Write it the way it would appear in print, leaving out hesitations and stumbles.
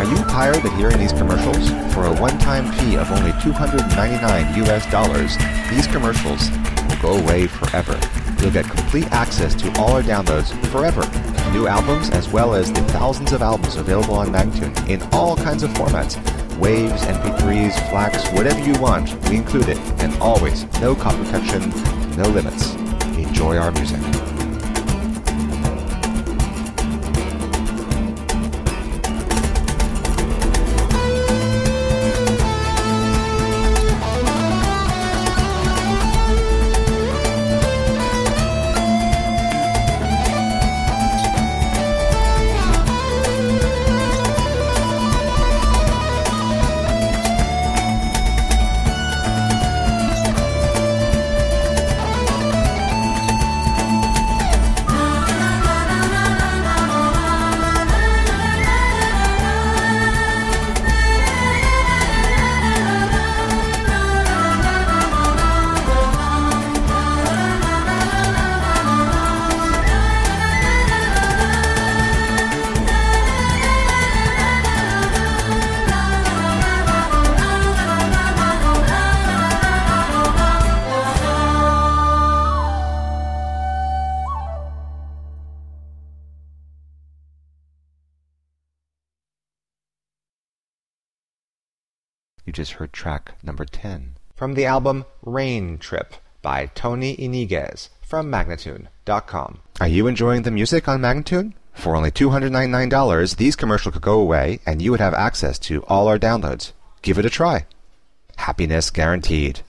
Are you tired of hearing these commercials? For a one-time fee of only $299 US, these commercials will go away forever. You'll get complete access to all our downloads forever. New albums as well as the thousands of albums available on Magnatune in all kinds of formats. Waves, MP3s, FLACs, whatever you want, we include it. And always, no copy protection, no limits. Enjoy our music. You just heard track number 10 from the album Rain Trip by Tony Iniguez from Magnatune.com. Are you enjoying the music on Magnatune? For only $299, these commercials could go away and you would have access to all our downloads. Give it a try. Happiness guaranteed.